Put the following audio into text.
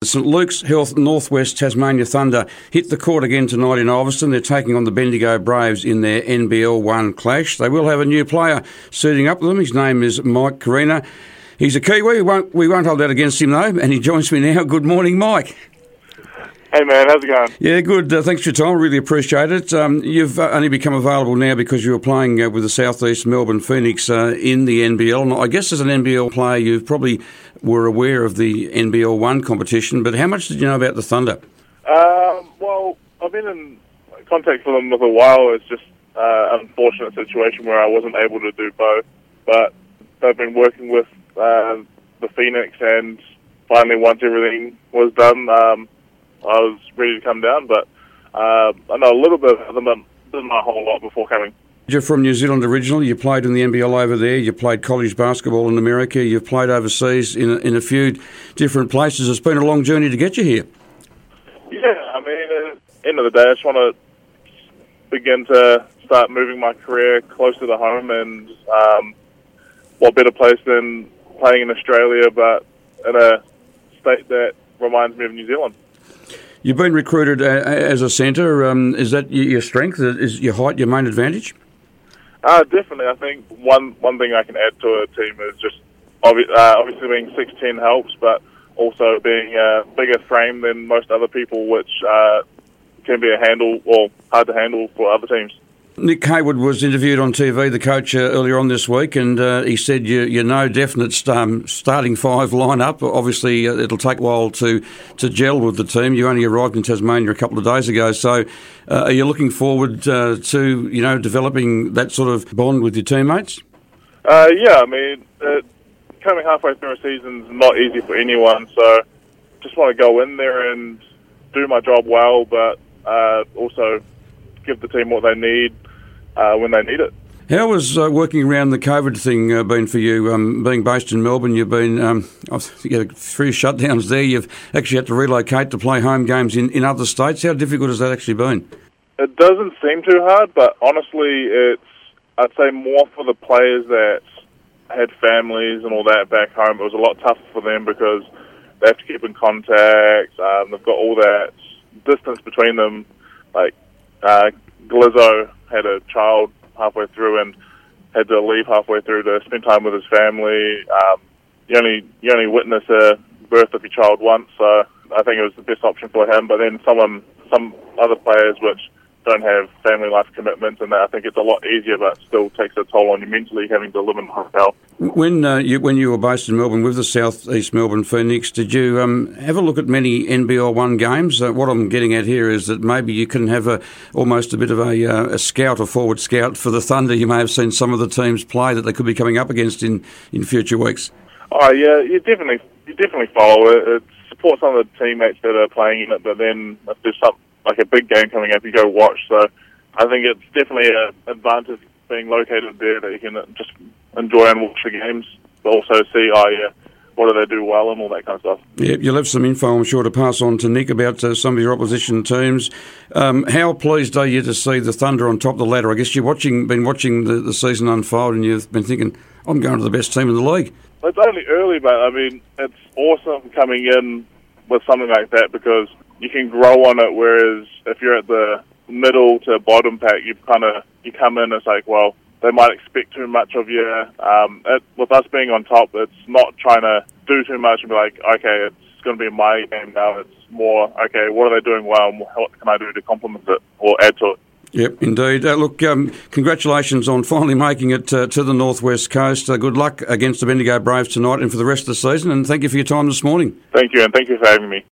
St Luke's Health Northwest Tasmania Thunder hit the court again tonight in Ulverston. They're taking on the Bendigo Braves in their NBL 1 clash. They will have a new player suiting up with them. His name is Mike Carina. He's a Kiwi. We won't hold that against him, though, and he joins me now. Good morning, Mike. Hey man, how's it going? Yeah, good. Thanks for your time. Really appreciate it. You've only become available now because you were playing with the South East Melbourne Phoenix in the NBL. And I guess as an NBL player, you probably were aware of the NBL 1 competition, but how much did you know about the Thunder? Well, I've been in contact with them for a while. It's just an unfortunate situation where I wasn't able to do both. But I've been working with the Phoenix, and finally, once everything was done, I was ready to come down, but I know a little bit of them, but didn't know a whole lot before coming. You're from New Zealand originally. You played in the NBL over there. You played college basketball in America. You've played overseas in a few different places. It's been a long journey to get you here. Yeah, I mean, at the end of the day, I just want to begin to start moving my career closer to home, and what better place than playing in Australia, but in a state that reminds me of New Zealand. You've been recruited as a centre. Is that your strength? Is your height your main advantage? Definitely. I think one thing I can add to a team is just obviously being 6'10" helps, but also being a bigger frame than most other people, which can be hard to handle for other teams. Nick Hayward was interviewed on TV, the coach, earlier on this week, and he said you're no definite starting five lineup. Obviously, it'll take a while to gel with the team. You only arrived in Tasmania a couple of days ago, so are you looking forward to developing that sort of bond with your teammates? Yeah, I mean, coming halfway through a season's not easy for anyone, so just want to go in there and do my job well, but also give the team what they need when they need it. How has working around the COVID thing been for you? Being based in Melbourne, you've been you had 3 shutdowns there. You've actually had to relocate to play home games in other states. How difficult has that actually been? It doesn't seem too hard, but honestly, I'd say more for the players that had families and all that back home. It was a lot tougher for them because they have to keep in contact. They've got all that distance between them. Like Glizzo had a child halfway through and had to leave halfway through to spend time with his family. You only witness a birth of your child once, so I think it was the best option for him. But then some other players which don't have family life commitments, and I think it's a lot easier, but still takes a toll on you mentally having to live in a hotel. When you were based in Melbourne with the South East Melbourne Phoenix, did you have a look at many NBL 1 games? What I'm getting at here is that maybe you can have almost a bit of a scout or forward scout for the Thunder. You may have seen some of the teams play that they could be coming up against in future weeks. Oh yeah, you definitely follow it. It supports some of the teammates that are playing in it, but then if there's something like a big game coming up, you go watch. So I think it's definitely an advantage being located there that you can just enjoy and watch the games, but also see, what do they do well and all that kind of stuff. Yeah, you'll have some info, I'm sure, to pass on to Nick about some of your opposition teams. How pleased are you to see the Thunder on top of the ladder? I guess you've been watching the season unfold, and you've been thinking, I'm going to the best team in the league. It's only early, but I mean, it's awesome coming in with something like that because you can grow on it, whereas if you're at the middle to bottom pack, you come in, it's like, well, they might expect too much of you. With us being on top, it's not trying to do too much and be like, okay, it's going to be my game now. It's more, okay, what are they doing well and what can I do to complement it or add to it? Yep, indeed. Look, congratulations on finally making it to the Northwest Coast. Good luck against the Bendigo Braves tonight and for the rest of the season, and thank you for your time this morning. Thank you, and thank you for having me.